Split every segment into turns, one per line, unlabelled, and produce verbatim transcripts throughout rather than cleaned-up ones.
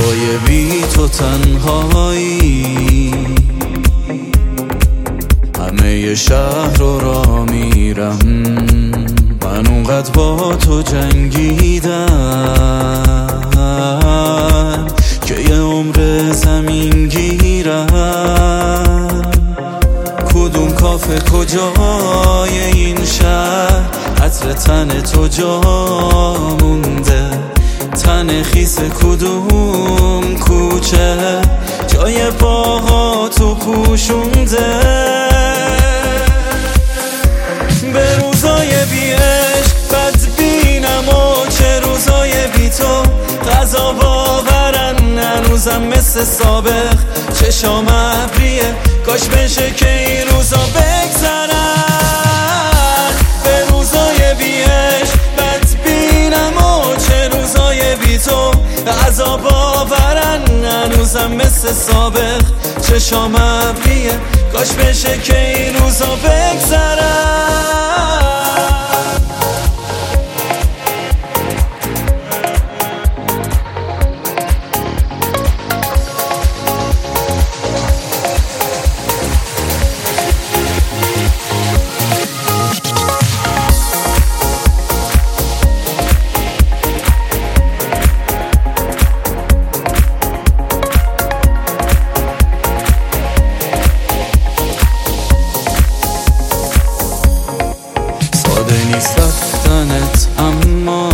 روزای بی تو تنهایی، همه شهر رو را میرم، من اونقدر با تو جنگیدم که یه عمر زمین گیرم. کدوم کافه کجای این شهر، عطر تن تو جا مونده، تن خیس کدوم کوچه جای پاها تو پوشونده. به روزای بی عشق بدبینم و چه روزای بی تو غذا باورن، هنوزم مثل سابق چشام ابریه، کاش بشه که این روزا بگذرن. به روزای بی عشق بدبینم و چه روزای بی تو غذا باورن، هنوزم مثل سابق چشام ابریه، کاش بشه که این روزا بگذرن. نیست رفتنت، اما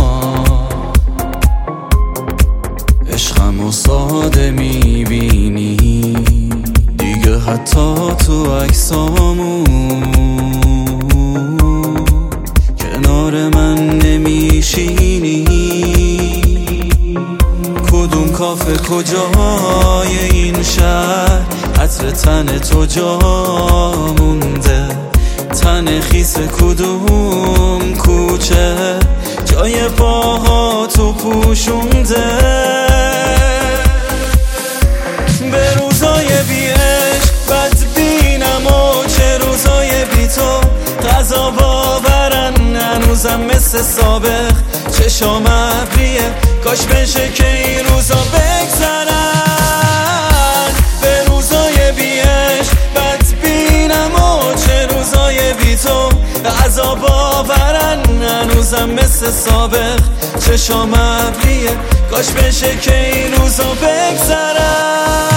عشقم و ساده میبینی دیگه، حتی تو عکسامون کنار من نمیشینی. کدوم کافه کجای این شهر، عطر تن تو جا مونده، تن خیس کدوم کوچه جای پاها تو پوشونده. به روزای بی عشق بدبینم و چه روزای بی تو غذا باورن، هنوزم مثل سابق چشام ابریه، کاش بشه که این روزا بگذرن. به روزای بی عشق بدبینم و چه روزای بی تو غذا باورن، هنوزم مثل سابق چشام ابریه، کاش بشه که این روزا بگذرن.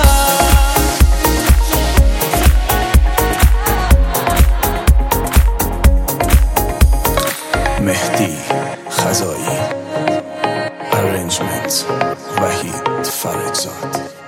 مهدی خزایی، ارنجمنت وحید فرجزاد.